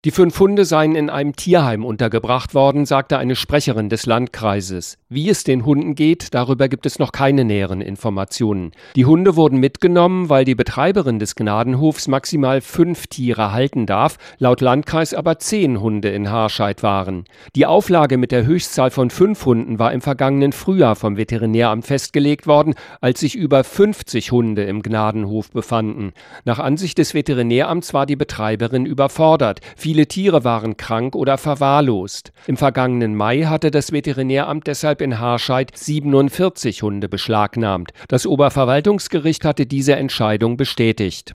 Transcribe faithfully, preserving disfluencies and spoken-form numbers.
Die fünf Hunde seien in einem Tierheim untergebracht worden, sagte eine Sprecherin des Landkreises. Wie es den Hunden geht, darüber gibt es noch keine näheren Informationen. Die Hunde wurden mitgenommen, weil die Betreiberin des Gnadenhofs maximal fünf Tiere halten darf, laut Landkreis aber zehn Hunde in Harscheid waren. Die Auflage mit der Höchstzahl von fünf Hunden war im vergangenen Frühjahr vom Veterinäramt festgelegt worden, als sich über fünfzig Hunde im Gnadenhof befanden. Nach Ansicht des Veterinäramts war die Betreiberin überfordert. Viele Tiere waren krank oder verwahrlost. Im vergangenen Mai hatte das Veterinäramt deshalb in Harscheid siebenundvierzig Hunde beschlagnahmt. Das Oberverwaltungsgericht hatte diese Entscheidung bestätigt.